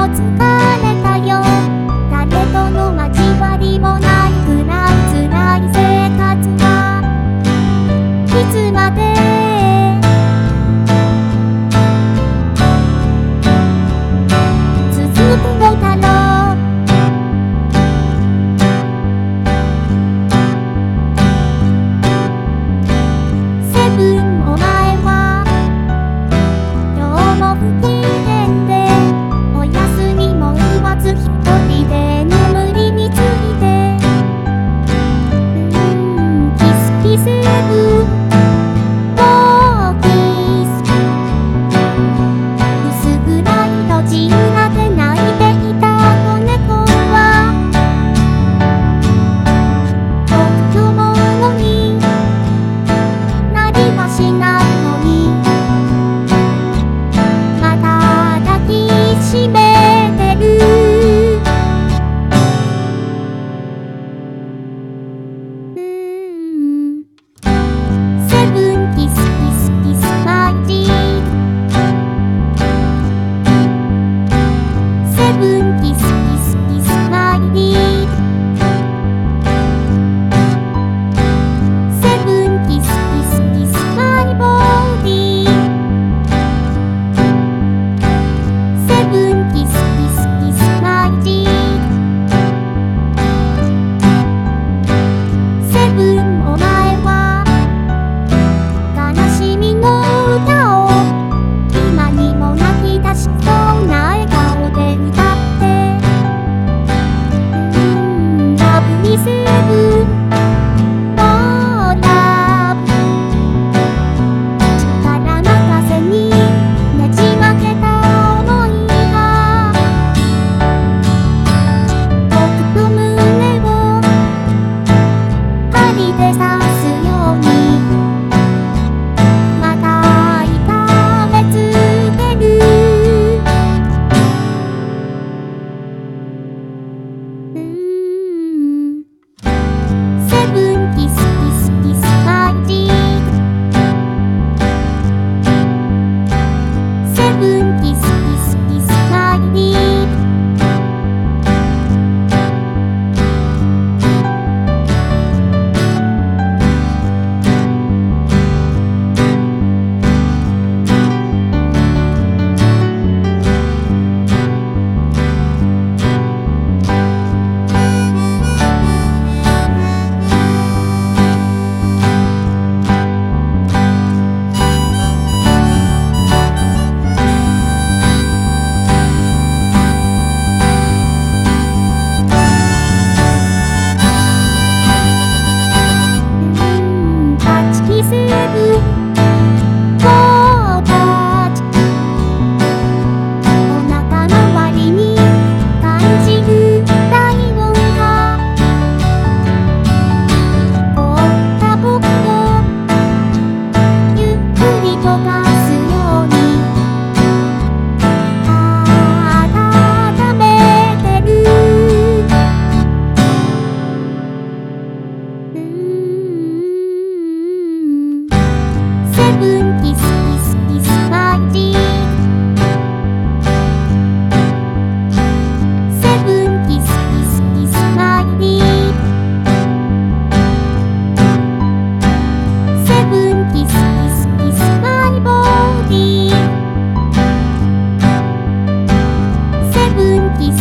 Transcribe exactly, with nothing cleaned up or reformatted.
疲れたよ。誰との交わりもないくらい辛い生活はいつまで続くのだろう。セブンお前は今日も不機嫌でお休みも言わず一人で眠りについてうーんキスキスセブンもうキス薄暗い路地裏で泣いていた子猫は僕と思うのになりはしないのにまた抱きしめてる。うーんセブンキスキスキスマイジーセブンキスキスキスマイディーセブンキスキスキスマイボディセブンキスキスキスマイジーセブンお前は悲しみの歌を今にも泣き出しそうな笑顔で歌ってうーんラブミセブンもうラブ力任せにねじ曲げた想いが僕と胸を針で刺すようにまた痛めつける。うーんセブンキスキスキスマイジーセブンキスキスキスマイディーセブンもうタッチお腹周りに感じる体温が凍った僕をゆっくり溶かすように温めてる。うーんセブンキスキスキスマイジーセブンキスキスキスマイディーセブンキスキスキスマイボディセブンキス